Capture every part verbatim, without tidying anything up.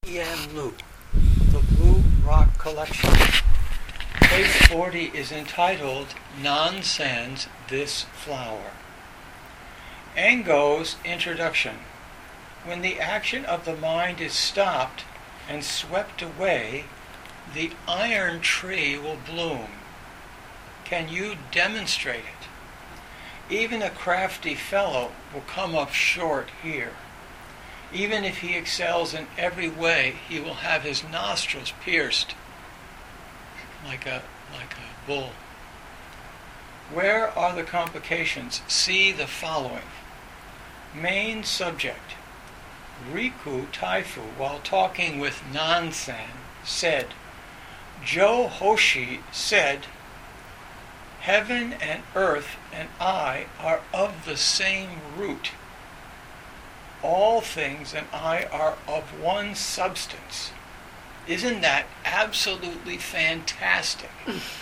E M Lu, the Blue Rock Collection. Page forty is entitled Nansen's This Flower. Engo's introduction. When the action of the mind is stopped and swept away, the iron tree will bloom. Can you demonstrate it? Even a crafty fellow will come up short here. Even if he excels in every way, he will have his nostrils pierced like a like a bull. Where are the complications? See the following. Main subject. Riku Taifu, while talking with Nansen, said, Joe Hoshi said, Heaven and earth and I are of the same root. All things and I are of one substance. Isn't that absolutely fantastic?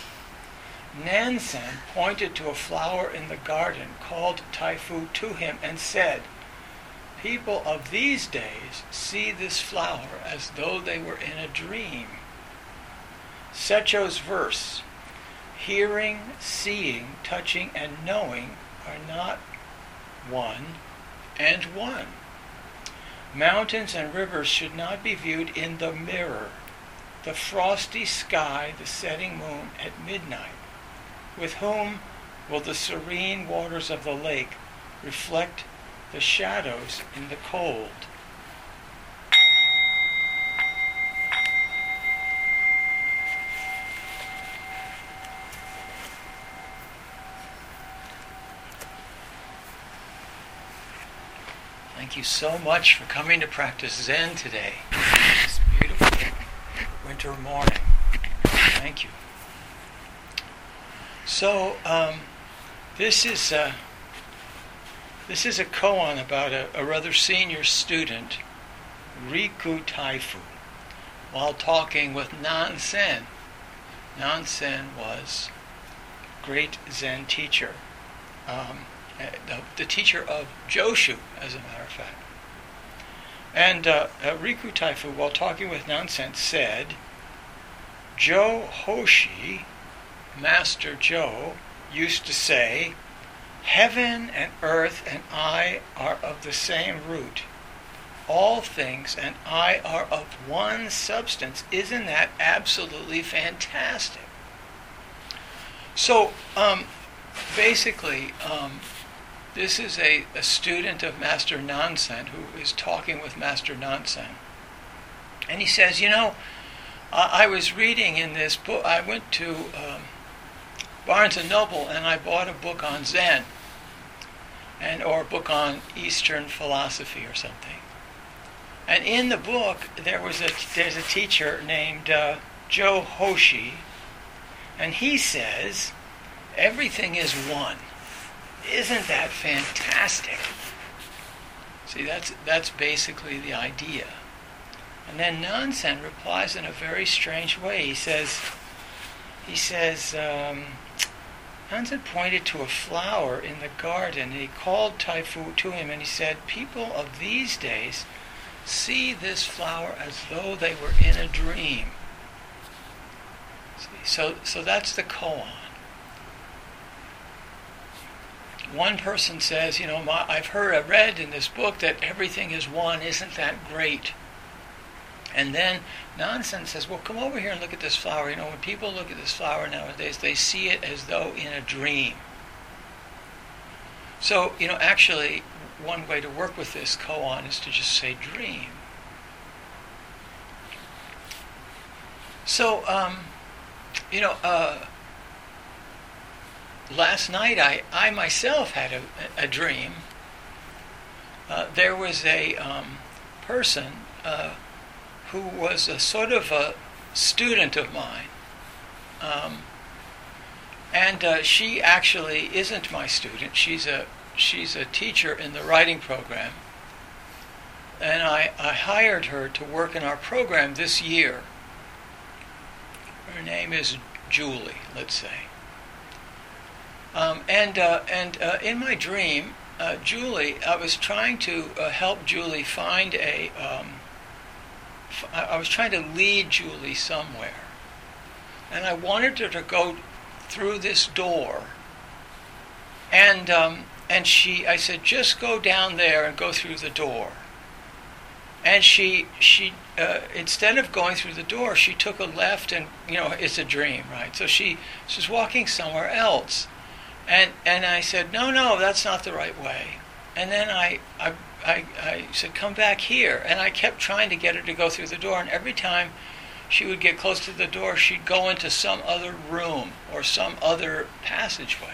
Nansen pointed to a flower in the garden, called Taifu to him, and said, People of these days see this flower as though they were in a dream. Secho's verse, hearing, seeing, touching, and knowing are not one and one. Mountains and rivers should not be viewed in the mirror. The frosty sky, the setting moon at midnight. With whom will the serene waters of the lake reflect the shadows in the cold? Thank you so much for coming to practice Zen today. This beautiful winter morning. Thank you. So, um, this is a, this is a koan about a, a rather senior student, Riku Taifu, while talking with Nansen. Nansen was a great Zen teacher. Um, The, the teacher of Joshu, as a matter of fact. And uh, uh, Riku Taifu, while talking with Nansen, said, Joe Hoshi, Master Joe, used to say, Heaven and earth and I are of the same root. All things and I are of one substance. Isn't that absolutely fantastic? So, um, basically, um, This is a, a student of Master Nansen who is talking with Master Nansen. And he says, you know, I, I was reading in this book, I went to um, Barnes and Noble and I bought a book on Zen, and or a book on Eastern philosophy or something. And in the book, there was a there's a teacher named uh, Joe Hoshi, and he says, everything is one. Isn't that fantastic? See, that's that's basically the idea. And then Nansen replies in a very strange way. He says, he says, um, Nansen pointed to a flower in the garden, and he called Taifu to him, and he said, people of these days see this flower as though they were in a dream. See, so, so that's the koan. One person says, you know, my, I've heard, I read in this book that everything is one. Isn't that great? And then Nansen says, well, come over here and look at this flower. You know, when people look at this flower nowadays, they see it as though in a dream. So, you know, actually, one way to work with this koan is to just say dream. So, um, you know, uh, Last night, I, I myself had a, a dream. Uh, there was a um, person uh, who was a sort of a student of mine. Um, and uh, she actually isn't my student. She's a she's a teacher in the writing program. And I, I hired her to work in our program this year. Her name is Julie, let's say. Um, and uh, and uh, in my dream, uh, Julie, I was trying to uh, help Julie find a um, I was trying to lead Julie somewhere. And I wanted her to go through this door. And um, and she, I said, just go down there and go through the door. And she, she uh, instead of going through the door, she took a left, and, you know, it's a dream, right? So she, she was walking somewhere else. And and I said, no, no, that's not the right way. And then I, I, I, I said, come back here. And I kept trying to get her to go through the door. And every time she would get close to the door, she'd go into some other room or some other passageway.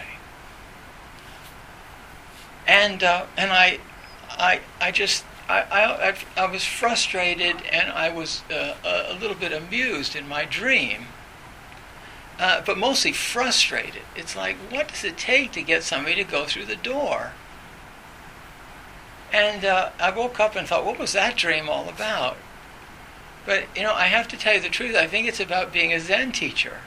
And uh, and I, I, I just, I, I, I was frustrated, and I was uh, a little bit amused in my dream, uh, but mostly frustrated. It's like, what does it take to get somebody to go through the door? And uh, I woke up and thought, what was that dream all about? But, you know, I have to tell you the truth. I think it's about being a Zen teacher.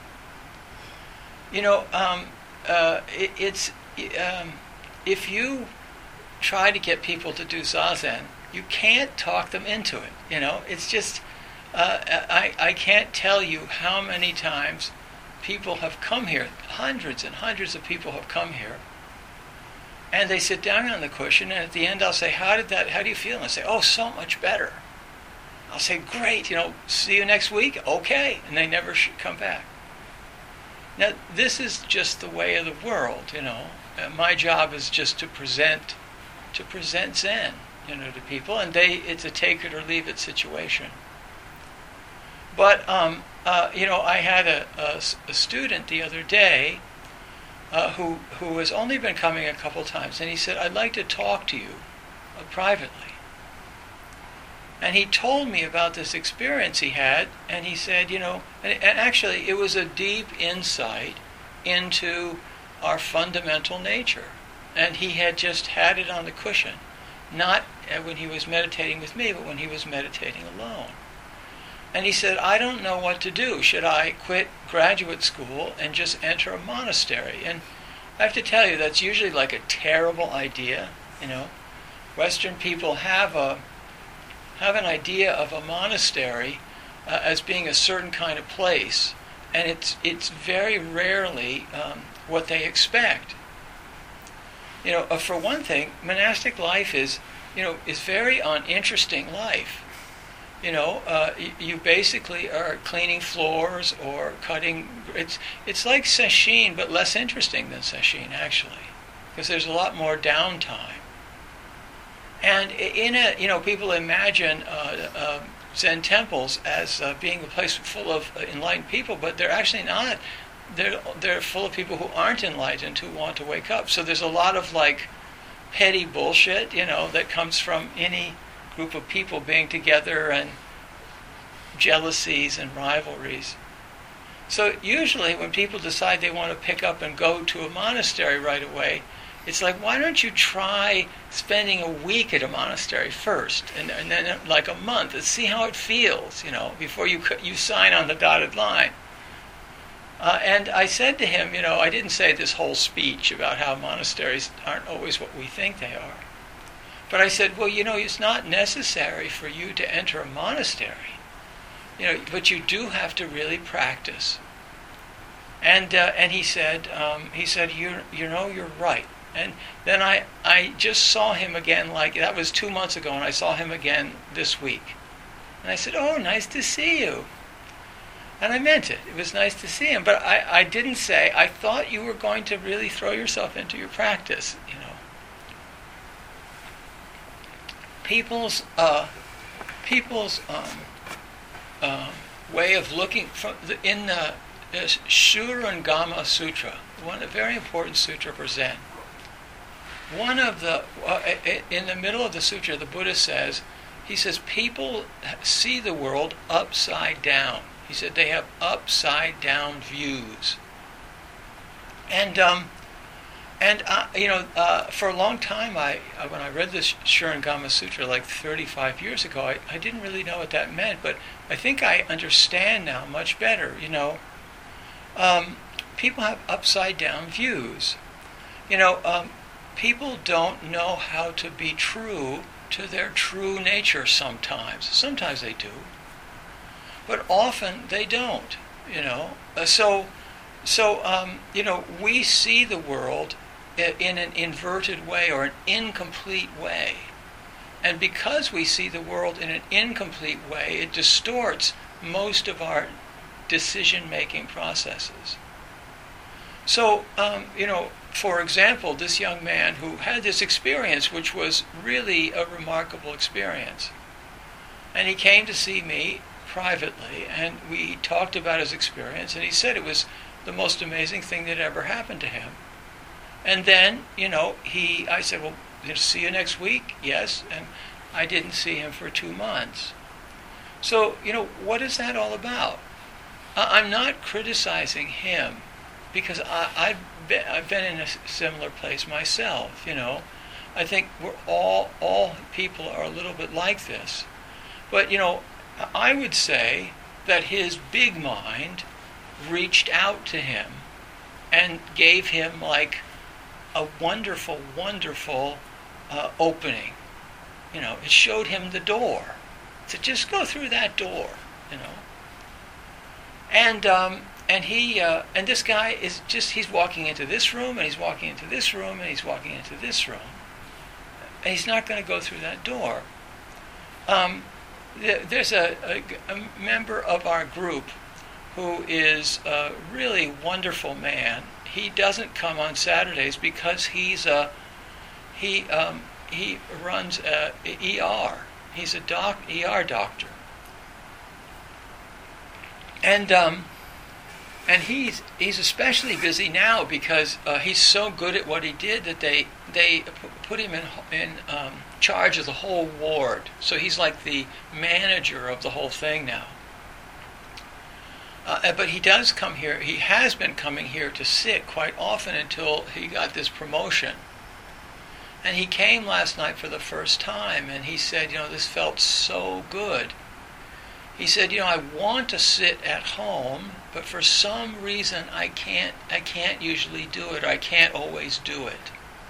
You know, um, uh, it, it's um, if you try to get people to do Zazen, you can't talk them into it. You know, it's just, uh, I, I can't tell you how many times people have come here, hundreds and hundreds of people have come here, and they sit down on the cushion, and at the end I'll say, how did that, how do you feel? And they say, oh, so much better. I'll say, great, you know, see you next week, okay, and they never should come back. Now, this is just the way of the world, you know. Uh, my job is just to present to present Zen, you know, to people, and they, it's a take it or leave it situation. But, um, uh, you know, I had a, a, a student the other day uh, who, who has only been coming a couple times, and he said, I'd like to talk to you uh, privately. And he told me about this experience he had, and he said, you know, and, and actually it was a deep insight into our fundamental nature. And he had just had it on the cushion, not when he was meditating with me, but when he was meditating alone. And he said, I don't know what to do. Should I quit graduate school and just enter a monastery? And I have to tell you, that's usually like a terrible idea, you know. Western people have a have an idea of a monastery uh, as being a certain kind of place, and it's it's very rarely um, what they expect. You know, uh, for one thing, monastic life is, you know, is very uninteresting life. You know, uh, y- you basically are cleaning floors or cutting. It's it's like sesshin, but less interesting than sesshin, actually, because there's a lot more downtime. And in a, you know, people imagine uh, uh, Zen temples as uh, being a place full of enlightened people, but they're actually not. They're they're full of people who aren't enlightened, who want to wake up. So there's a lot of like petty bullshit, you know, that comes from any group of people being together, and jealousies and rivalries. So usually when people decide they want to pick up and go to a monastery right away, it's like, why don't you try spending a week at a monastery first, and, and then like a month, and see how it feels, you know, before you you sign on the dotted line. Uh, and I said to him, you know, I didn't say this whole speech about how monasteries aren't always what we think they are. But I said, well, you know, it's not necessary for you to enter a monastery, you know, but you do have to really practice. And uh, and he said, um, he said, you you know, you're right. And then I I just saw him again, like that was two months ago, and I saw him again this week. And I said, oh, nice to see you. And I meant it. It was nice to see him. But I, I didn't say, I thought you were going to really throw yourself into your practice, you know. People's, uh, people's um, uh, way of looking, from the, in the, the Shurangama Sutra, one a very important sutra for Zen. One of the, uh, in the middle of the sutra, the Buddha says, he says, people see the world upside down. He said they have upside down views. And um, and uh, you know, uh, for a long time, I uh, when I read this Shurangama Sutra like thirty-five years ago, I, I didn't really know what that meant, but I think I understand now much better. You know, um, people have upside down views. You know, um, people don't know how to be true to their true nature sometimes. Sometimes they do, but often they don't, you know. Uh, so, so um, you know, we see the world in an inverted way or an incomplete way. And because we see the world in an incomplete way, it distorts most of our decision-making processes. So, um, you know, for example, this young man who had this experience, which was really a remarkable experience, and he came to see me privately, and we talked about his experience, and he said it was the most amazing thing that ever happened to him. And then, you know, he, I said, well, see you next week? Yes. And I didn't see him for two months. So, you know, what is that all about? I'm not criticizing him, because I, I've, been, I've been in a similar place myself, you know. I think we're all, all people are a little bit like this. But, you know, I would say that his big mind reached out to him and gave him like a wonderful, wonderful uh, opening. You know, it showed him the door. It said, just go through that door, you know. And um, and he uh, and this guy is just, he's walking into this room, and he's walking into this room, and he's walking into this room. And he's not going to go through that door. Um, th- there's a, a, a member of our group who is a really wonderful man. He doesn't come on Saturdays because he's a he um, he runs a, a E R. He's a doc E R doctor, and um, and he's he's especially busy now because uh, he's so good at what he did that they they put him in in um, charge of the whole ward. So he's like the manager of the whole thing now. Uh, but he does come here, he has been coming here to sit quite often until he got this promotion. And he came last night for the first time, and he said, you know, this felt so good. He said, you know, I want to sit at home, but for some reason I can't, I can't usually do it, or I can't always do it.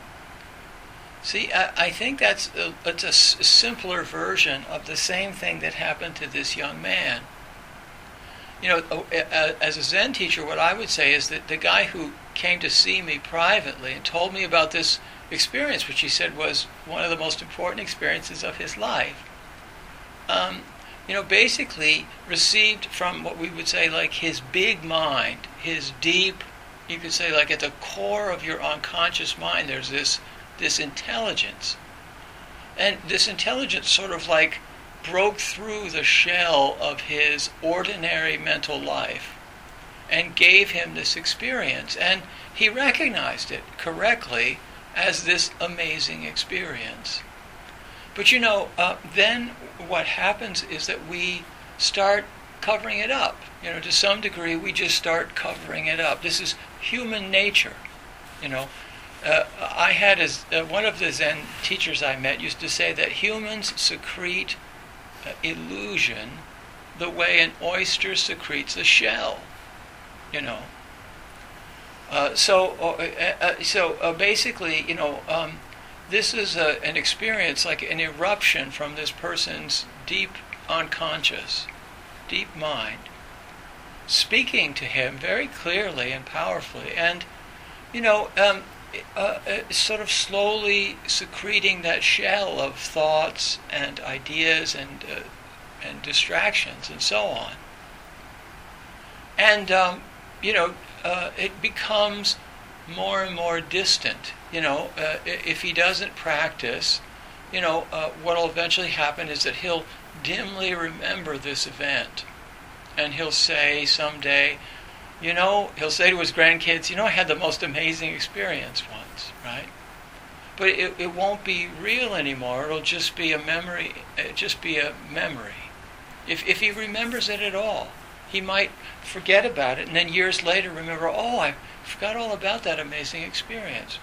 See, I, I think that's a, it's a s- simpler version of the same thing that happened to this young man. You know, as a Zen teacher, what I would say is that the guy who came to see me privately and told me about this experience, which he said was one of the most important experiences of his life, um, you know, basically received from what we would say like his big mind, his deep, you could say like at the core of your unconscious mind, there's this this intelligence. And this intelligence sort of like broke through the shell of his ordinary mental life and gave him this experience. And he recognized it correctly as this amazing experience. But you know, uh, then what happens is that we start covering it up. You know, to some degree, we just start covering it up. This is human nature. You know, uh, I had as uh, one of the Zen teachers I met used to say that humans secrete Uh, illusion the way an oyster secretes a shell, you know. Uh, so, uh, uh, so uh, basically, you know, um, this is a, an experience like an eruption from this person's deep unconscious, deep mind, speaking to him very clearly and powerfully, and you know, um, Uh, uh, sort of slowly secreting that shell of thoughts and ideas and uh, and distractions and so on. And um, you know, uh, it becomes more and more distant. You know, uh, if he doesn't practice, you know, uh, what will eventually happen is that he'll dimly remember this event, and he'll say someday, you know, he'll say to his grandkids, you know, I had the most amazing experience once, right? But it, it won't be real anymore. It'll just be a memory. It'll just be a memory. If if he remembers it at all, he might forget about it, and then years later remember, oh, I forgot all about that amazing experience.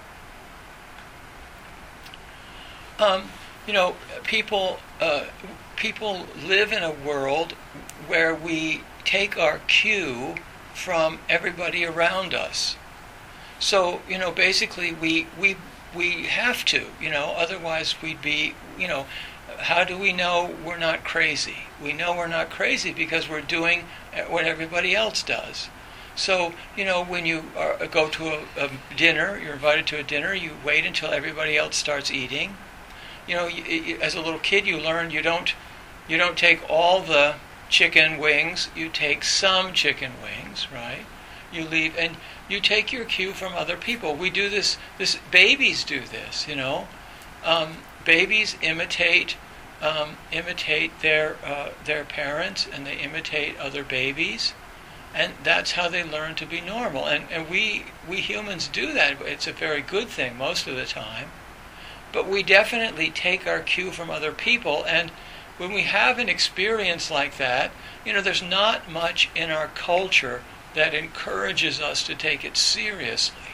Um, you know, people uh, people live in a world where we take our cue from everybody around us. So, you know, basically we we we have to, you know, otherwise we'd be you know, how do we know we're not crazy? We know we're not crazy because we're doing what everybody else does. So, you know, when you are, go to a, a dinner, you're invited to a dinner, you wait until everybody else starts eating. You know, you, you, as a little kid, you learn you don't you don't take all the chicken wings. You take some chicken wings, right? You leave and you take your cue from other people. We do this. This babies do this. You know, um, babies imitate um, imitate their uh, their parents, and they imitate other babies, and that's how they learn to be normal. And and we we humans do that. It's a very good thing most of the time. But we definitely take our cue from other people, and when we have an experience like that, you know, there's not much in our culture that encourages us to take it seriously.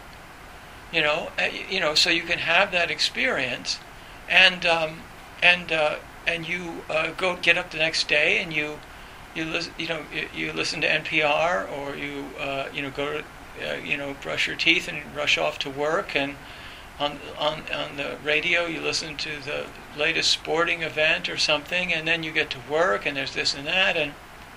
You know, uh, you know, so you can have that experience, and um, and uh, and you uh, go get up the next day, and you you listen, you know, you, you listen to N P R, or you uh, you know go to uh, you know brush your teeth and rush off to work, and On, on on the radio you listen to the latest sporting event or something, and then you get to work and there's this and that, and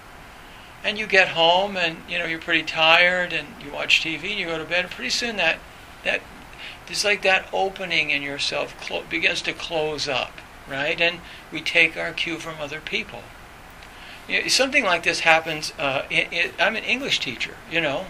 and you get home and you know you're pretty tired, and you watch T V and you go to bed, and pretty soon that that it's like that opening in yourself clo- begins to close up, right? And we take our cue from other people. You know, something like this happens. Uh, in, in, I'm an English teacher, you know,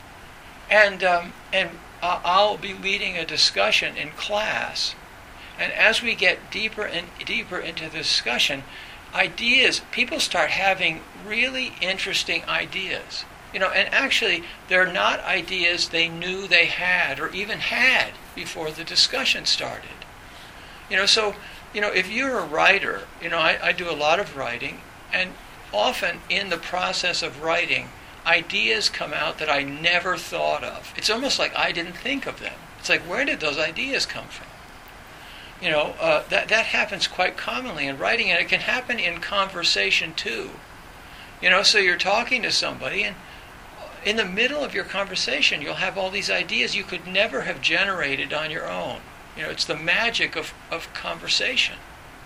and um, and I'll be leading a discussion in class, and as we get deeper and deeper into the discussion, ideas, people start having really interesting ideas. You know, and actually, they're not ideas they knew they had or even had before the discussion started. You know, so, you know, if you're a writer, you know, I, I do a lot of writing, and often in the process of writing, ideas come out that I never thought of. It's almost like I didn't think of them. It's like, where did those ideas come from? You know, uh, that that happens quite commonly in writing, and it can happen in conversation too. You know, so you're talking to somebody, and in the middle of your conversation, you'll have all these ideas you could never have generated on your own. You know, it's the magic of, of conversation.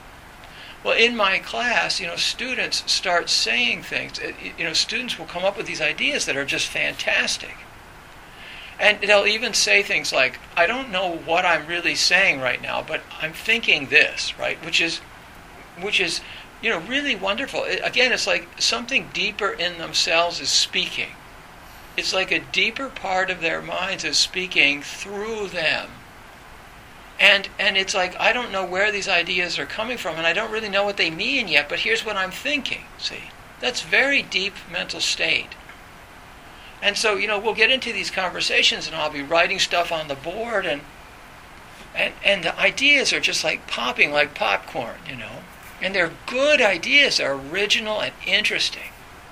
Well, in my class, you know, students start saying things. You know, students will come up with these ideas that are just fantastic. And they'll even say things like, I don't know what I'm really saying right now, but I'm thinking this, right? Which is, which is, you know, really wonderful. It, again, it's like something deeper in themselves is speaking. It's like a deeper part of their minds is speaking through them. And and it's like, I don't know where these ideas are coming from, and I don't really know what they mean yet, but here's what I'm thinking, see? That's very deep mental state. And so, you know, we'll get into these conversations, and I'll be writing stuff on the board, and and, and the ideas are just like popping like popcorn, you know? And they're good ideas, they're original and interesting.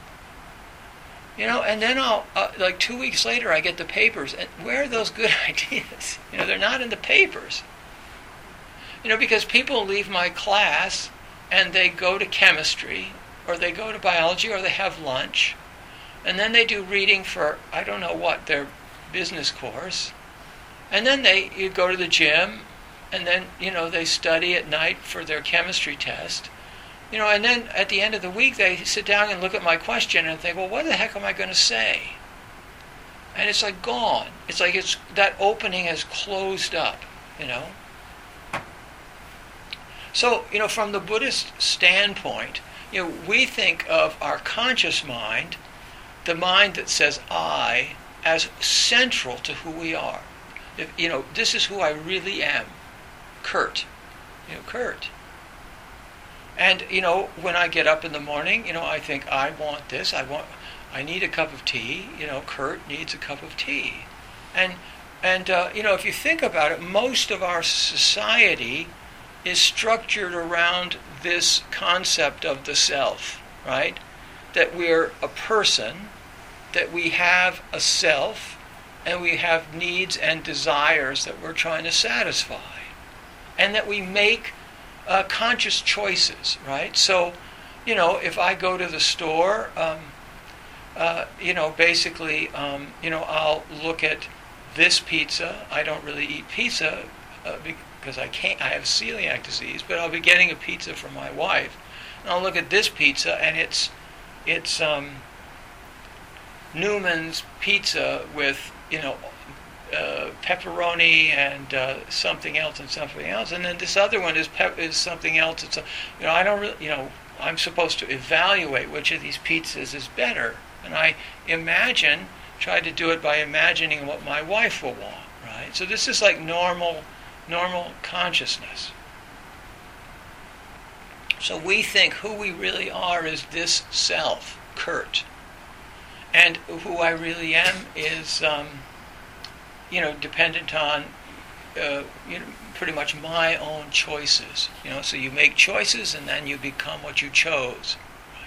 You know, and then I'll, uh, like two weeks later, I get the papers, and where are those good ideas? You know, they're not in the papers. You know, because people leave my class and they go to chemistry, or they go to biology, or they have lunch, and then they do reading for, I don't know what, their business course, and then they you go to the gym, and then, you know, they study at night for their chemistry test, you know, and then at the end of the week they sit down and look at my question and think, well, what the heck am I going to say? And it's like gone. It's like it's that opening has closed up, you know. So, you know, from the Buddhist standpoint, you know, we think of our conscious mind, the mind that says I, as central to who we are. If, you know, this is who I really am. Kurt. You know, Kurt. And, you know, when I get up in the morning, you know, I think, I want this, I want, I need a cup of tea, you know, Kurt needs a cup of tea. And, and uh, you know, if you think about it, most of our society is structured around this concept of the self, right? That we're a person, that we have a self, and we have needs and desires that we're trying to satisfy. And that we make uh, conscious choices, right? So, you know, if I go to the store, um, uh, you know, basically, um, you know, I'll look at this pizza. I don't really eat pizza uh, because I can't. I have celiac disease, but I'll be getting a pizza from my wife, and I'll look at this pizza, and it's it's um, Newman's pizza with you know uh, pepperoni and uh, something else and something else, and then this other one is pep- is something else. It's a, you know I don't really you know I'm supposed to evaluate which of these pizzas is better, and I imagine try to do it by imagining what my wife will want. Right? So this is like normal normal consciousness. So we think who we really are is this self, Kurt. And who I really am is, um, you know, dependent on, uh, you know, pretty much my own choices. You know, so you make choices and then you become what you chose.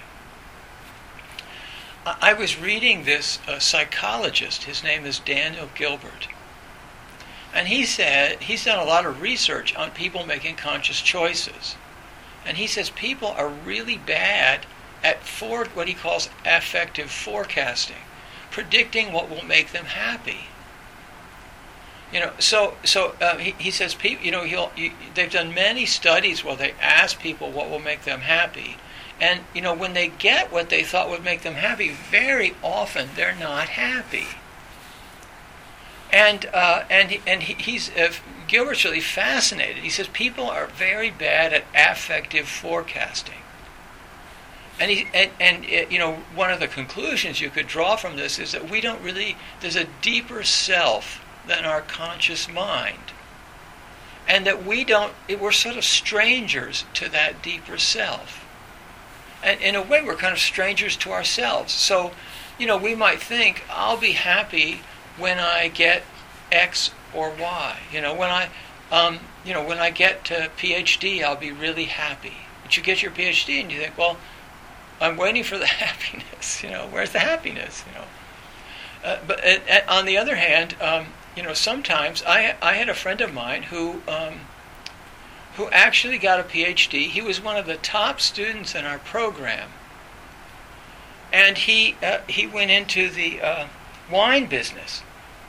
Right? I, I was reading this uh, psychologist. His name is Daniel Gilbert. And he said, he's done a lot of research on people making conscious choices. And he says people are really bad at for, what he calls affective forecasting, predicting what will make them happy. You know, so so uh, he, he says, people, you know, he'll, you, they've done many studies where they ask people what will make them happy. And, you know, when they get what they thought would make them happy, very often they're not happy. And uh, and he, and he, he's uh, Gilbert's really fascinated. He says people are very bad at affective forecasting. And he and, and uh, you know one of the conclusions you could draw from this is that we don't really there's a deeper self than our conscious mind, and that we don't we're sort of strangers to that deeper self. And in a way, we're kind of strangers to ourselves. So, you know, we might think I'll be happy when I get X or Y. You know, when I, um, you know, when I get to PhD, I'll be really happy. But you get your PhD and you think, well, I'm waiting for the happiness. You know, where's the happiness? You know, uh, but uh, uh, on the other hand, um, you know, sometimes I I had a friend of mine who um, who actually got a PhD. He was one of the top students in our program, and he uh, he went into the uh, wine business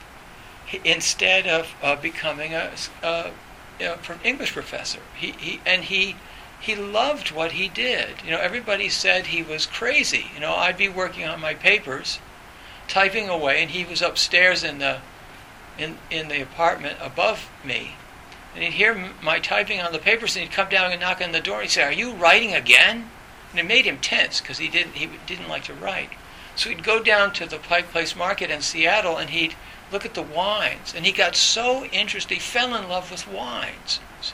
instead of uh, becoming a, a you know, English professor. He, he and he he loved what he did. You know, everybody said he was crazy. You know, I'd be working on my papers, typing away, and he was upstairs in the in in the apartment above me, and he'd hear m- my typing on the papers, and he'd come down and knock on the door, and he'd say, "Are you writing again?" And it made him tense because he didn't he didn't like to write. So he'd go down to the Pike Place Market in Seattle, and he'd look at the wines, and he got so interested, he fell in love with wines, see.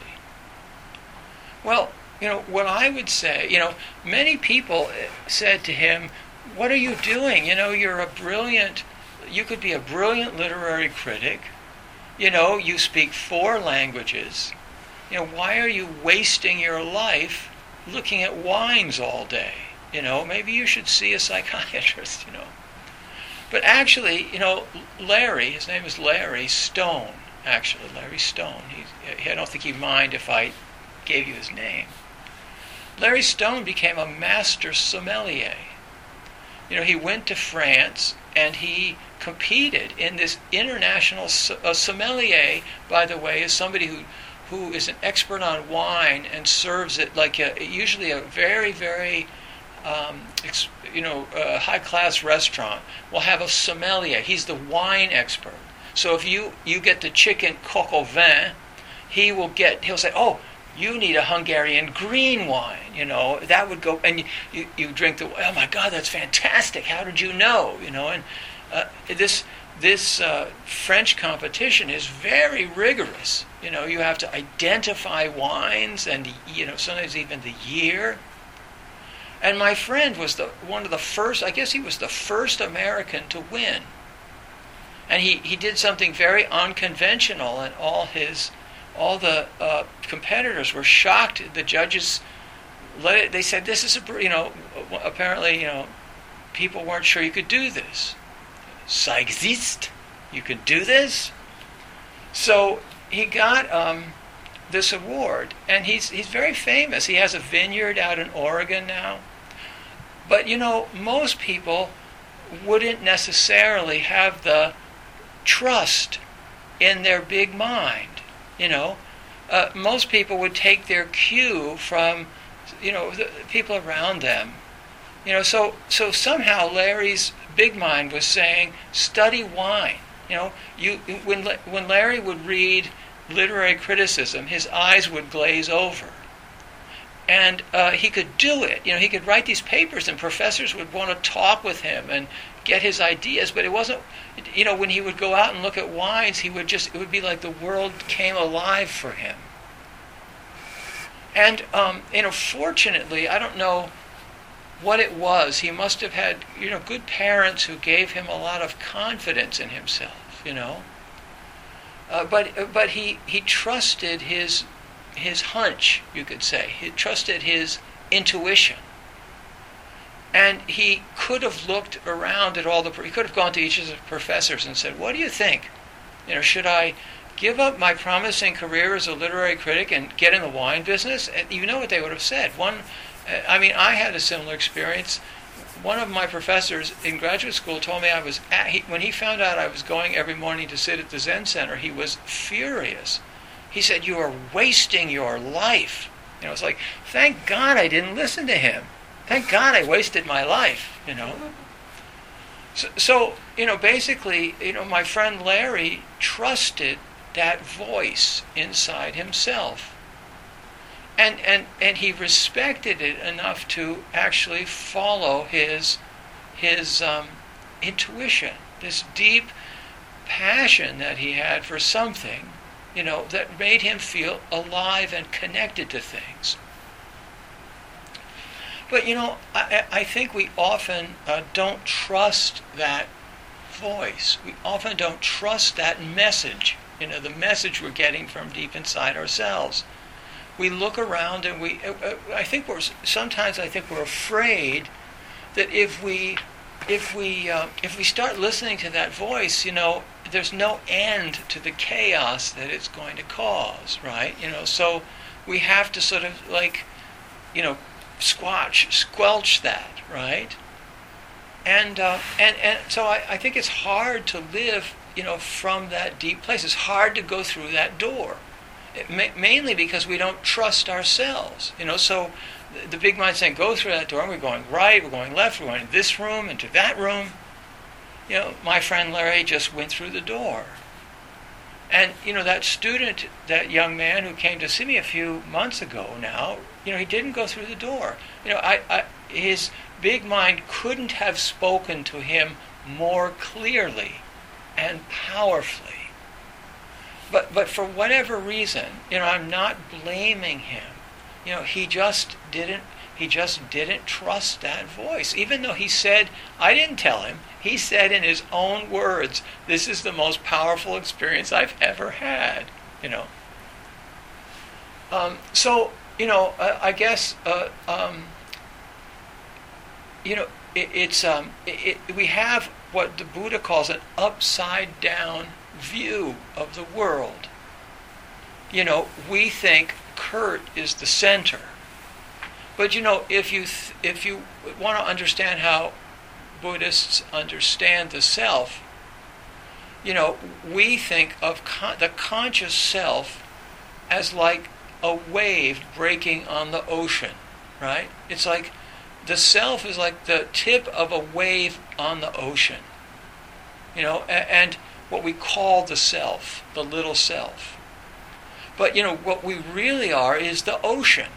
Well, you know, what I would say, you know, many people said to him, what are you doing? You know, you're a brilliant, you could be a brilliant literary critic, you know, you speak four languages, you know, why are you wasting your life looking at wines all day? You know, maybe you should see a psychiatrist, you know. But actually, you know, Larry, his name is Larry Stone, actually, Larry Stone. He, I don't think he'd mind if I gave you his name. Larry Stone became a master sommelier. You know, he went to France and he competed in this international uh, sommelier, by the way, is somebody who, who is an expert on wine and serves it like a, usually a very, very Um, you know, a high-class restaurant will have a sommelier. He's the wine expert. So if you, you get the chicken coq au vin, he will get, he'll say, oh, you need a Hungarian green wine, you know, that would go, and you, you, you drink the, oh my God, that's fantastic, how did you know, you know, and uh, this, this uh, French competition is very rigorous. You know, you have to identify wines and, you know, sometimes even the year. And my friend was the one of the first, I guess he was the first American to win. And he, he did something very unconventional, and all his, all the uh, competitors were shocked. The judges, let it, they said, this is a, you know, apparently, you know, people weren't sure you could do this. Ça existe? You could do this? So he got um, this award, and he's he's very famous. He has a vineyard out in Oregon now. But, you know, most people wouldn't necessarily have the trust in their big mind, you know. uh, most people would take their cue from, you know, the people around them. You know, so so somehow Larry's big mind was saying, study wine. You know, you when when Larry would read literary criticism, his eyes would glaze over. And uh, he could do it. You know, he could write these papers, and professors would want to talk with him and get his ideas. But it wasn't, you know, when he would go out and look at wines, he would just, it would be like the world came alive for him. And, um, you know, fortunately, I don't know what it was. He must have had, you know, good parents who gave him a lot of confidence in himself, you know. Uh, but uh, but he, he trusted his his hunch, you could say. He trusted his intuition. And he could have looked around at all the, he could have gone to each of the professors and said, what do you think? You know, should I give up my promising career as a literary critic and get in the wine business? And you know what they would have said. One, I mean, I had a similar experience. One of my professors in graduate school told me I was, at, he, when he found out I was going every morning to sit at the Zen Center, he was furious. He said, you are wasting your life. You know, it's like, thank God I didn't listen to him. Thank God I wasted my life, you know. So, so, you know, basically, you know, my friend Larry trusted that voice inside himself. And, and, and he respected it enough to actually follow his, his um, intuition, this deep passion that he had for something, you know, that made him feel alive and connected to things. But, you know, I, I think we often uh, don't trust that voice. We often don't trust that message, you know, the message we're getting from deep inside ourselves. We look around and we, uh, I think we're, sometimes I think we're afraid that if we, if we, uh, if we start listening to that voice, you know, there's no end to the chaos that it's going to cause, right? You know, so we have to sort of like, you know, squash, squelch that, right? And uh, and and so I, I think it's hard to live, you know, from that deep place. It's hard to go through that door, it, ma- mainly because we don't trust ourselves, you know. So the, the big mind saying, go through that door, and we're going right, we're going left, we're going into this room, into that room. You know, my friend Larry just went through the door. And, you know, that student, that young man who came to see me a few months ago now, you know, he didn't go through the door. You know, I, I, his big mind couldn't have spoken to him more clearly and powerfully. But, but for whatever reason, you know, I'm not blaming him. You know, he just didn't, he just didn't trust that voice. Even though he said, I didn't tell him, he said in his own words, this is the most powerful experience I've ever had, you know. Um, so, you know, uh, I guess, uh, um, you know, it, it's, um, it, it, we have what the Buddha calls an upside down view of the world. You know, we think Kurt is the center. But, you know, if you th- if you want to understand how Buddhists understand the self, you know, we think of con- the conscious self as like a wave breaking on the ocean, right? It's like the self is like the tip of a wave on the ocean, you know, a- and what we call the self, the little self. But, you know, what we really are is the ocean.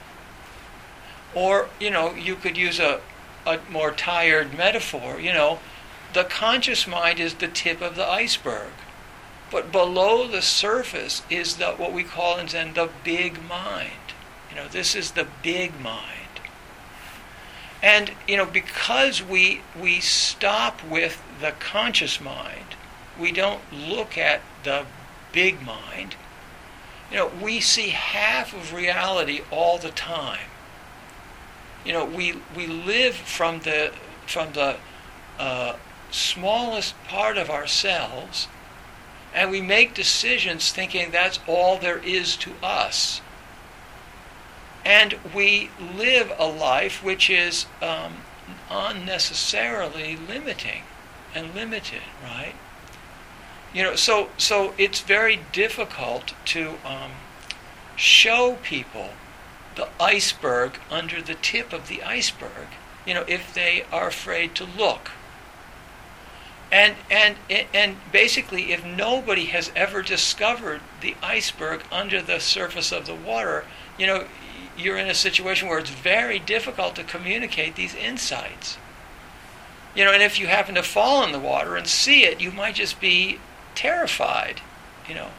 Or, you know, you could use a, a more tired metaphor, you know, the conscious mind is the tip of the iceberg. But below the surface is the, what we call in Zen the big mind. You know, this is the big mind. And, you know, because we we stop with the conscious mind, we don't look at the big mind, you know, we see half of reality all the time. You know, we we live from the from the uh, smallest part of ourselves, and we make decisions thinking that's all there is to us. And we live a life which is um, unnecessarily limiting and limited, right? You know, so so it's very difficult to um, show people the iceberg under the tip of the iceberg, you know, if they are afraid to look. And and and basically, if nobody has ever discovered the iceberg under the surface of the water, you know, you're in a situation where it's very difficult to communicate these insights. You know, and if you happen to fall in the water and see it, you might just be terrified, you know.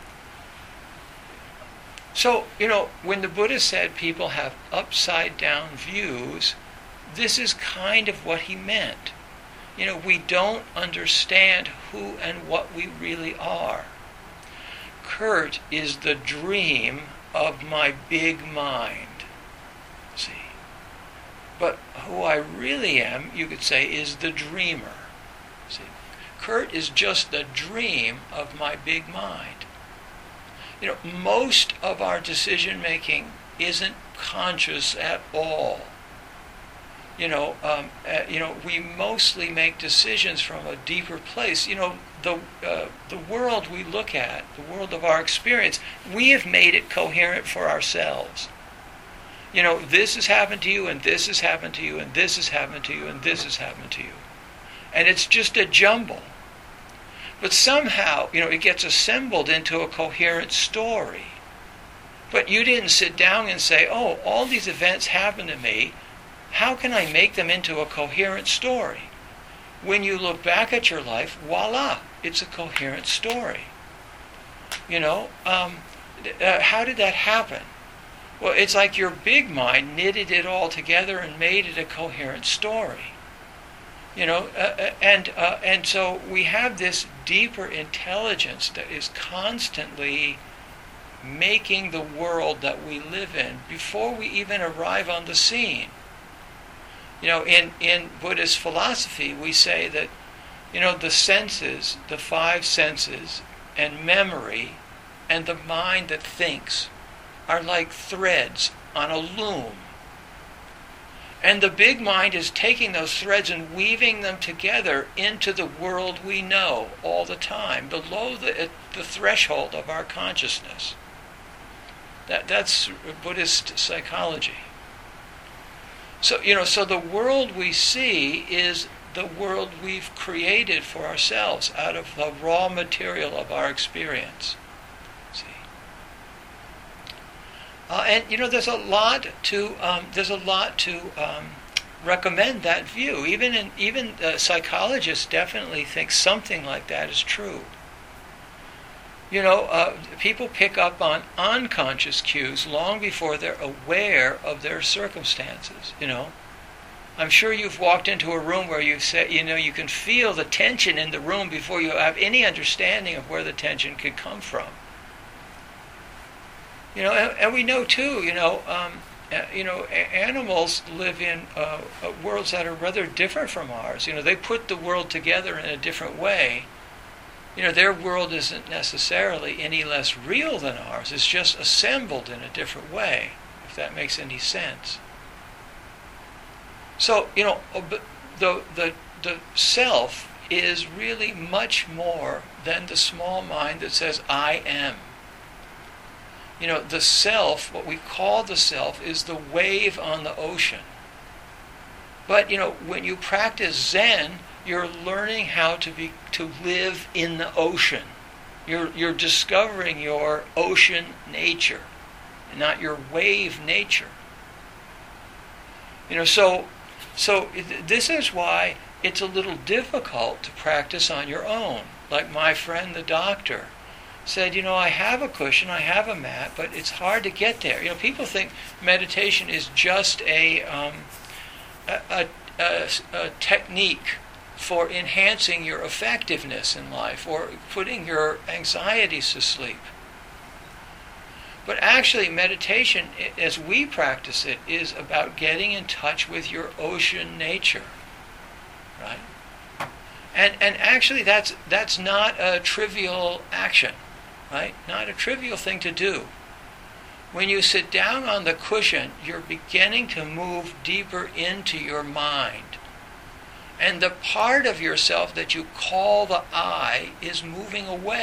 So, you know, when the Buddha said people have upside down views, this is kind of what he meant. You know, we don't understand who and what we really are. Kurt is the dream of my big mind. See? But who I really am, you could say, is the dreamer. See? Kurt is just the dream of my big mind. You know, most of our decision making isn't conscious at all. You know, um, uh, you know, we mostly make decisions from a deeper place. You know, the uh, the world we look at, the world of our experience, we have made it coherent for ourselves. You know, this has happened to you, and this has happened to you, and this has happened to you, and this has happened to you, and it's just a jumble. But somehow, you know, it gets assembled into a coherent story. But you didn't sit down and say, oh, all these events happened to me. How can I make them into a coherent story? When you look back at your life, voila, it's a coherent story. You know, um, uh, how did that happen? Well, it's like your big mind knitted it all together and made it a coherent story. You know, uh, and uh, and so we have this deeper intelligence that is constantly making the world that we live in before we even arrive on the scene. You know, in, in Buddhist philosophy, we say that, you know, the senses, the five senses, and memory, and the mind that thinks are like threads on a loom. And the big mind is taking those threads and weaving them together into the world we know all the time, below the, the threshold of our consciousness. That, that's Buddhist psychology. So, you know, so the world we see is the world we've created for ourselves out of the raw material of our experience. See? Uh, and, you know, there's a lot to, um, there's a lot to um, recommend that view. Even, in, even uh, psychologists definitely think something like that is true. You know, uh, people pick up on unconscious cues long before they're aware of their circumstances, you know. I'm sure you've walked into a room where you say, you know, you can feel the tension in the room before you have any understanding of where the tension could come from. You know, and, and we know too, you know, um, uh, you know, a- animals live in uh, uh, worlds that are rather different from ours. You know, they put the world together in a different way. You know, their world isn't necessarily any less real than ours. It's just assembled in a different way, if that makes any sense. So, you know, the the the self is really much more than the small mind that says, I am. You know, the self, what we call the self, is the wave on the ocean. But, you know, when you practice Zen, you're learning how to be to live in the ocean. You're you're discovering your ocean nature, not your wave nature. You know, so so this is why it's a little difficult to practice on your own. Like my friend the doctor said, you know, I have a cushion, I have a mat, but it's hard to get there. You know, people think meditation is just a um, a, a, a, a technique for enhancing your effectiveness in life or putting your anxieties to sleep. But actually, meditation, as we practice it, is about getting in touch with your ocean nature, right? And and actually, that's that's not a trivial action, right? Not a trivial thing to do. When you sit down on the cushion, you're beginning to move deeper into your mind. And the part of yourself that you call the I is moving away.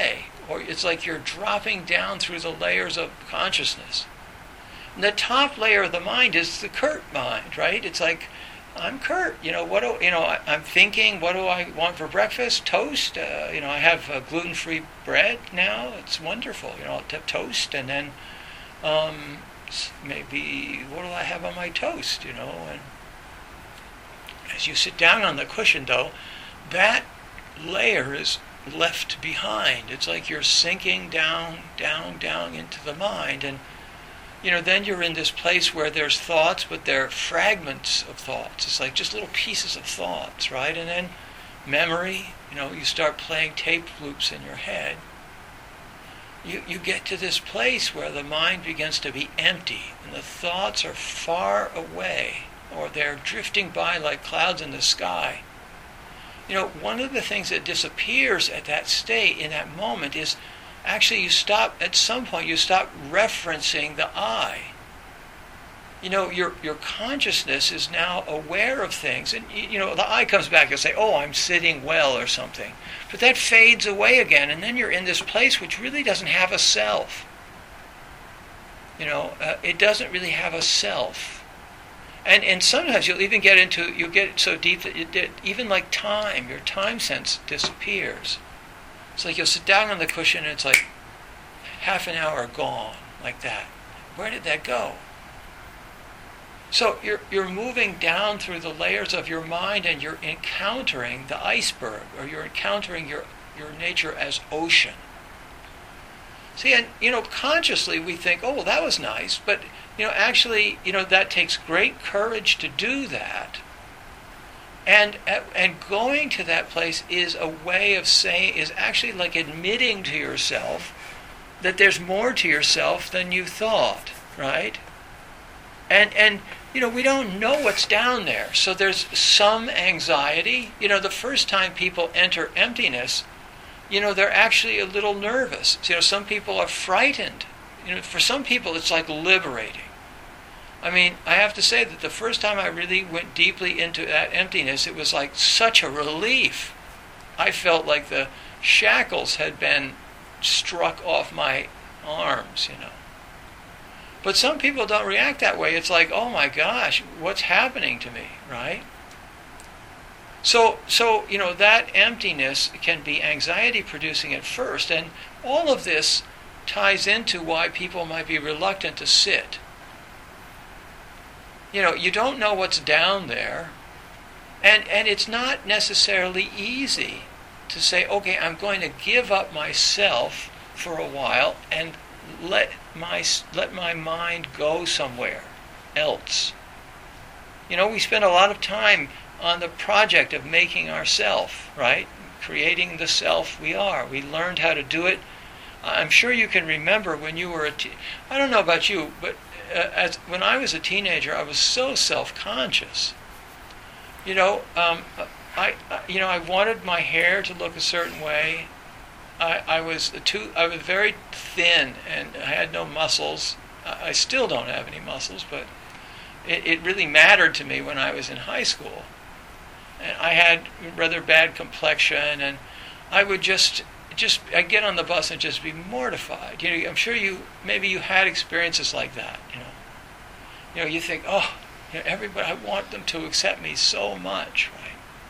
or it's like you're dropping down through the layers of consciousness. And the top layer of the mind is the Kurt mind, right? It's like, I'm Kurt. You know, what do you know? I, I'm thinking. What do I want for breakfast? Toast. Uh, you know, I have uh, gluten-free bread now. It's wonderful. You know, I'll have toast, and then um, maybe what do I have on my toast? You know, and as you sit down on the cushion, though, that layer is left behind. It's like you're sinking down, down, down into the mind, and you know, then you're in this place where there's thoughts, but they're fragments of thoughts. It's like just little pieces of thoughts, right? And then memory, you know, you start playing tape loops in your head. You you get to this place where the mind begins to be empty, and the thoughts are far away, or they're drifting by like clouds in the sky. You know, one of the things that disappears at that state, in that moment, is actually you stop, at some point you stop referencing the I. You know, your your consciousness is now aware of things, and you know, the I comes back and say, oh, I'm sitting well or something. But that fades away again, and then you're in this place which really doesn't have a self. You know, uh, it doesn't really have a self. And and sometimes you'll even get into, you get so deep that you did, even like time, your time sense disappears. It's like you'll sit down on the cushion and it's like half an hour gone, like that. Where did that go? So you're you're moving down through the layers of your mind, and you're encountering the iceberg, or you're encountering your, your nature as ocean. See, and you know, consciously we think, oh, well, that was nice, but you know, actually, you know, that takes great courage to do that. And and going to that place is a way of saying, is actually like admitting to yourself that there's more to yourself than you thought, right? And and you know, we don't know what's down there. So there's some anxiety. You know, the first time people enter emptiness, you know, they're actually a little nervous. So, you know, some people are frightened. You know, for some people it's like liberating. I mean, I have to say that the first time I really went deeply into that emptiness, it was like such a relief. I felt like the shackles had been struck off my arms, you know. But some people don't react that way. It's like, oh my gosh, what's happening to me, right? So, so you know, that emptiness can be anxiety producing at first, and all of this ties into why people might be reluctant to sit. You know, you don't know what's down there, and and it's not necessarily easy to say, okay, I'm going to give up myself for a while and let my let my mind go somewhere else. You know, we spend a lot of time on the project of making ourself, right? Creating the self we are. We learned how to do it. I'm sure you can remember when you were a te- I don't know about you, but uh, as when I was a teenager, I was so self-conscious. You know, um, I, I you know I wanted my hair to look a certain way. I, I was too I was very thin, and I had no muscles. I still don't have any muscles, but it, it really mattered to me when I was in high school. And I had rather bad complexion, and I would just just I'd get on the bus and just be mortified. You know, I'm sure you maybe you had experiences like that. You know, you know, you think, oh, you know, everybody, I want them to accept me so much, right?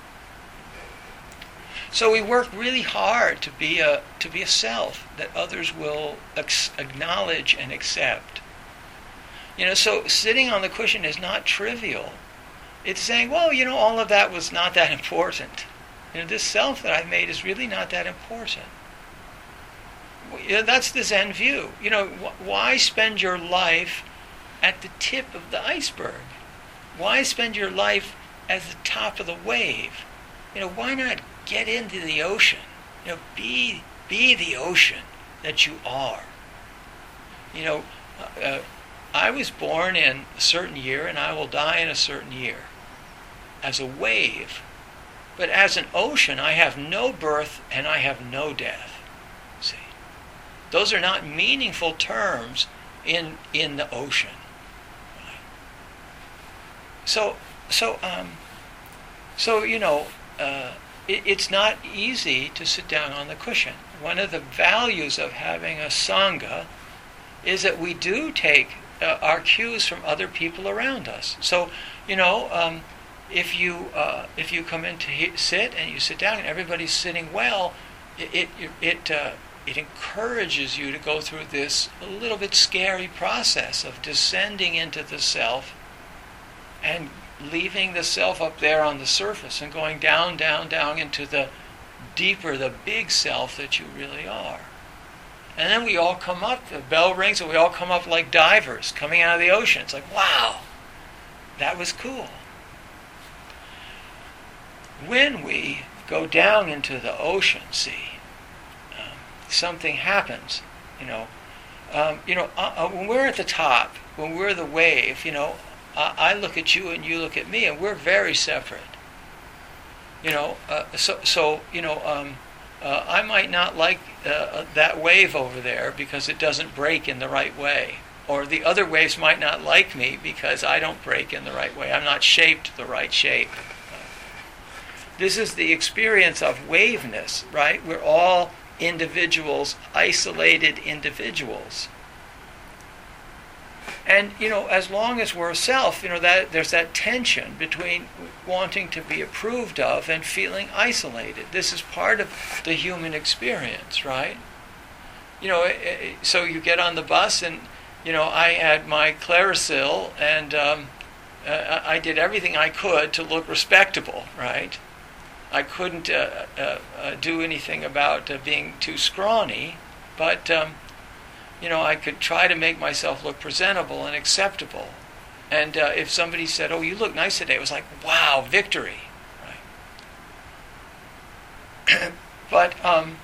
So we work really hard to be a to be a self that others will ex- acknowledge and accept. You know, so sitting on the cushion is not trivial. It's saying, well, you know, all of that was not that important. You know, this self that I've made is really not that important. You know, that's the Zen view. You know, wh- why spend your life at the tip of the iceberg? Why spend your life at the top of the wave? You know, why not get into the ocean? You know, be be the ocean that you are. You know, uh, I was born in a certain year, and I will die in a certain year. As a wave. But as an ocean, I have no birth and I have no death. See? Those are not meaningful terms in in the ocean. Right? So so um so you know, uh, it, it's not easy to sit down on the cushion. One of the values of having a sangha is that we do take uh, our cues from other people around us. So, you know, um, if you uh, if you come in to he- sit and you sit down and everybody's sitting well, it it it, uh, it encourages you to go through this a little bit scary process of descending into the self and leaving the self up there on the surface and going down, down, down into the deeper, the big self that you really are. And then we all come up, the bell rings, and we all come up like divers coming out of the ocean. It's like, wow, that was cool. When we go down into the ocean, see, um, something happens, you know. Um, you know, uh, uh, when we're at the top, when we're the wave, you know, uh, I look at you and you look at me, and we're very separate. You know, uh, so, so, you know, um, uh, I might not like uh, that wave over there because it doesn't break in the right way. Or the other waves might not like me because I don't break in the right way. I'm not shaped the right shape. This is the experience of waveness, right? We're all individuals, isolated individuals. And, you know, as long as we're a self, you know, that there's that tension between wanting to be approved of and feeling isolated. This is part of the human experience, right? You know, so you get on the bus and, you know, I had my Clarisil and um, uh, I did everything I could to look respectable, right? I couldn't uh, uh, uh, do anything about uh, being too scrawny, but, um, you know, I could try to make myself look presentable and acceptable. And uh, if somebody said, oh, you look nice today, it was like, wow, victory, right? But, um,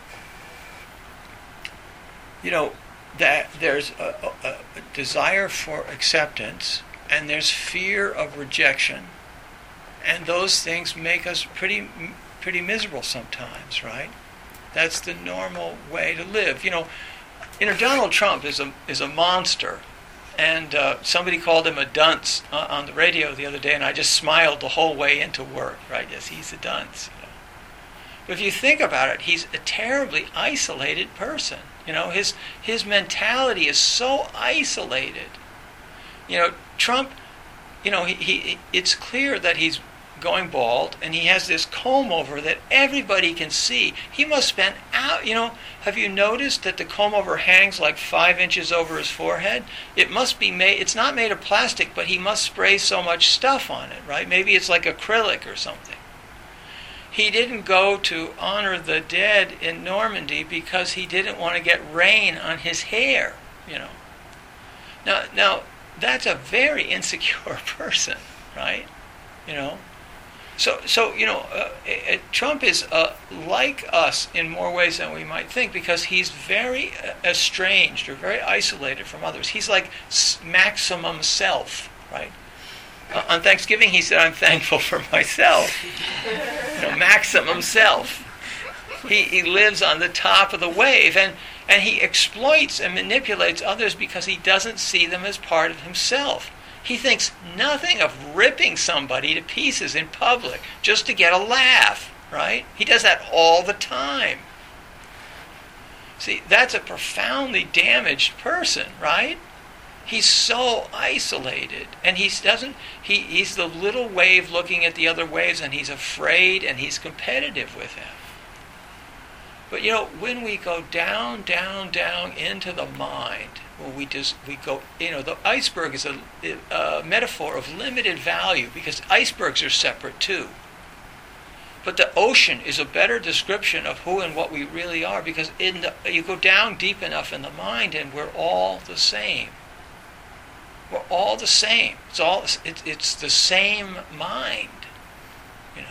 you know, that there's a, a, a desire for acceptance and there's fear of rejection. And those things make us pretty pretty miserable sometimes, right? That's the normal way to live. You know, you know, Donald Trump is a is a monster, and uh, somebody called him a dunce uh, on the radio the other day, and I just smiled the whole way into work, right? Yes, he's a dunce. You know? But if you think about it, he's a terribly isolated person. You know, his his mentality is so isolated. You know, Trump, you know, he, he it's clear that he's going bald, and he has this comb over that everybody can see. He must spend out, you know, have you noticed that the comb over hangs like five inches over his forehead? It must be made, it's not made of plastic, but he must spray so much stuff on it, right? Maybe it's like acrylic or something. He didn't go to honor the dead in Normandy because he didn't want to get rain on his hair, you know. Now, now that's a very insecure person, right? You know. So, so you know, uh, uh, Trump is uh, like us in more ways than we might think because he's very uh, estranged or very isolated from others. He's like s- maximum self, right? Uh, on Thanksgiving, he said, "I'm thankful for myself." You know, maximum self. He he lives on the top of the wave, and and he exploits and manipulates others because he doesn't see them as part of himself. He thinks nothing of ripping somebody to pieces in public just to get a laugh, right? He does that all the time. See, that's a profoundly damaged person, right? He's so isolated, and he doesn't. He, he's the little wave looking at the other waves, and he's afraid, and he's competitive with them. But you know, when we go down, down, down into the mind, well, we just we go. You know, the iceberg is a, a metaphor of limited value because icebergs are separate too. But the ocean is a better description of who and what we really are because in the, you go down deep enough in the mind, and we're all the same. We're all the same. It's all. It, it's the same mind. You know.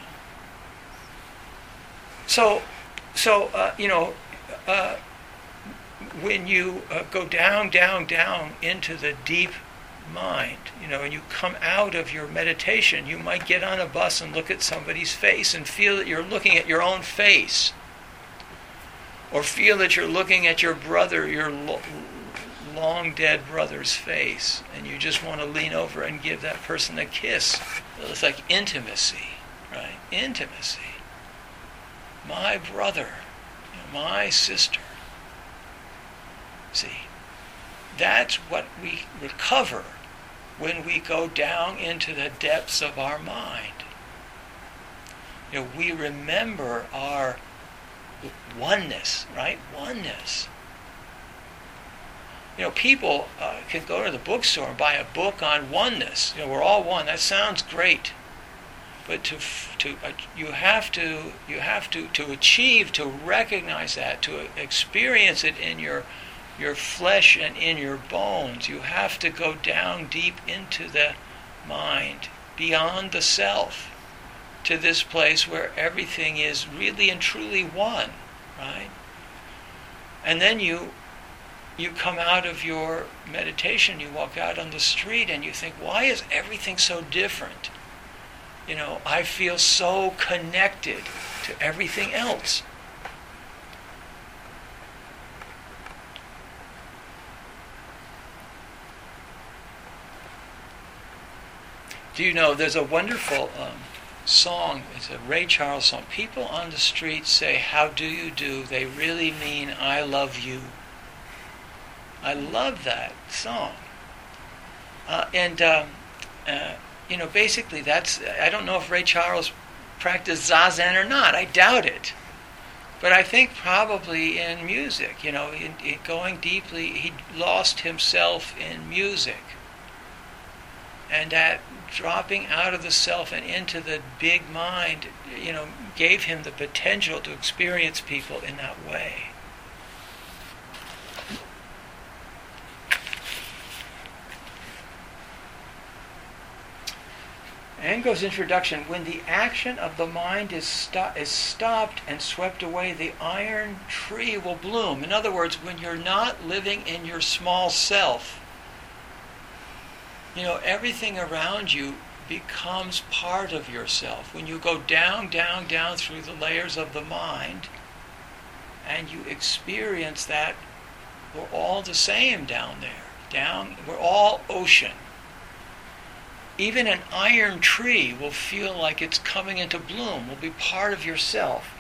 So. So, uh, you know, uh, when you uh, go down, down, down into the deep mind, you know, and you come out of your meditation, you might get on a bus and look at somebody's face and feel that you're looking at your own face. Or feel that you're looking at your brother, your lo- long dead brother's face, and you just want to lean over and give that person a kiss. It's like intimacy, right? Intimacy. my brother, my sister. See, that's what we recover when we go down into the depths of our mind. You know, we remember our oneness, right? Oneness. You know, people uh, can go to the bookstore and buy a book on oneness. You know, we're all one. That sounds great, but to to uh, you have to you have to to achieve, to recognize that, to experience it in your your flesh and in your bones. You have to go down deep into the mind, beyond the self, to this place where everything is really and truly one, right? And then you you come out of your meditation, you walk out on the street and you think, why is everything so different? You know, I feel so connected to everything else. Do you know, there's a wonderful um, song, it's a Ray Charles song. People on the street say, how do you do? They really mean, I love you. I love that song. Uh, and, um, uh, you know, basically that's, I don't know if Ray Charles practiced Zazen or not. I doubt it. But I think probably in music, you know, in, in going deeply, he lost himself in music. And that dropping out of the self and into the big mind, you know, gave him the potential to experience people in that way. Ango's introduction, when the action of the mind is, sto- is stopped and swept away, the iron tree will bloom. In other words, when you're not living in your small self, you know, everything around you becomes part of yourself. When you go down, down, down through the layers of the mind, and you experience that we're all the same down there. Down, we're all ocean. Even an iron tree will feel like it's coming into bloom, will be part of yourself.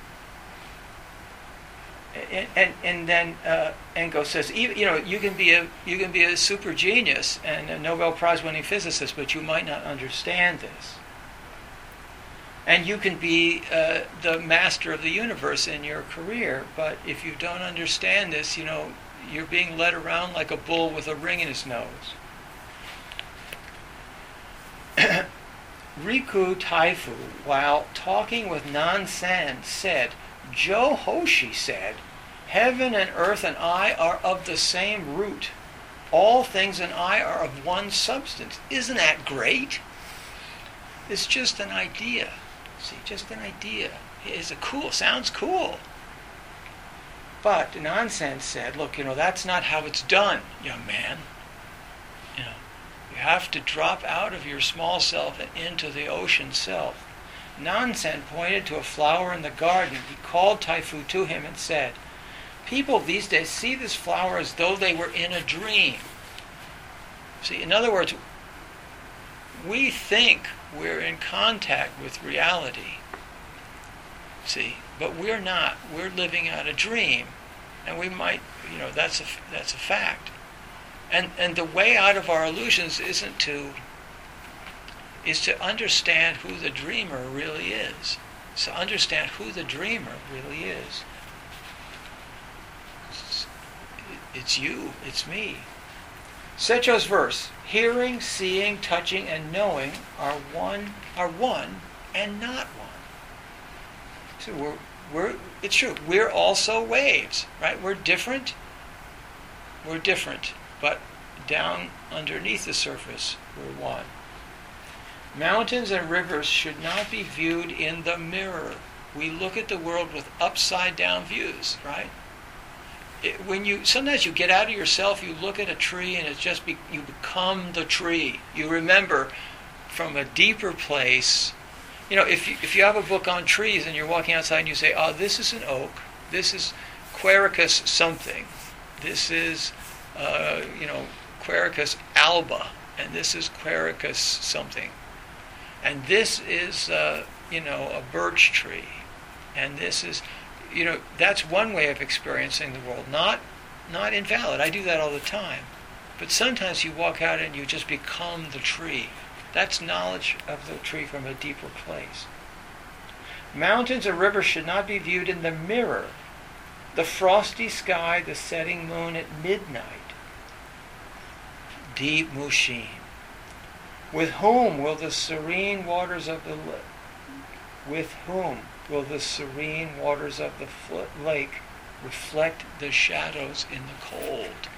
And and, and then uh, Ango says, you know, you can be a you can be a super genius and a Nobel Prize-winning physicist, but you might not understand this. And you can be uh, the master of the universe in your career, but if you don't understand this, you know, you're being led around like a bull with a ring in his nose. Riku Taifu, while talking with Nansen, said, Joe Hoshi said, heaven and earth and I are of the same root. All things and I are of one substance. Isn't that great? It's just an idea. See, just an idea. It's a cool, sounds cool. But Nansen said, look, you know, that's not how it's done, young man. You know, you have to drop out of your small self and into the ocean self. Nansen pointed to a flower in the garden. He called Taifu to him and said, people these days see this flower as though they were in a dream. See, in other words, we think we're in contact with reality. See, but we're not. We're living out a dream. And we might, you know, that's a, that's a fact. And and the way out of our illusions isn't to is to understand who the dreamer really is. To understand who the dreamer really is. It's, it's you, it's me. Secho's verse, hearing, seeing, touching, and knowing are one are one and not one. So we're we're it's true, we're also waves, right? We're different. We're different. But down underneath the surface, we're one. Mountains and rivers should not be viewed in the mirror. We look at the world with upside down views, right? It, when you sometimes you get out of yourself, you look at a tree and it's just be, you become the tree. You remember from a deeper place. You know, if you, if you have a book on trees and you're walking outside and you say, "Oh, this is an oak. This is Quercus something. This is Uh, you know, Quercus alba, and this is Quercus something, and this is, uh, you know, a birch tree, And this is, you know, that's one way of experiencing the world. Not, not invalid. I do that all the time. But sometimes you walk out and you just become the tree. That's knowledge of the tree from a deeper place. Mountains or rivers should not be viewed in the mirror. The frosty sky, the setting moon at midnight. Deep Mushin. With whom will the serene waters of the lake, with whom will the serene waters of the lake reflect the shadows in the cold?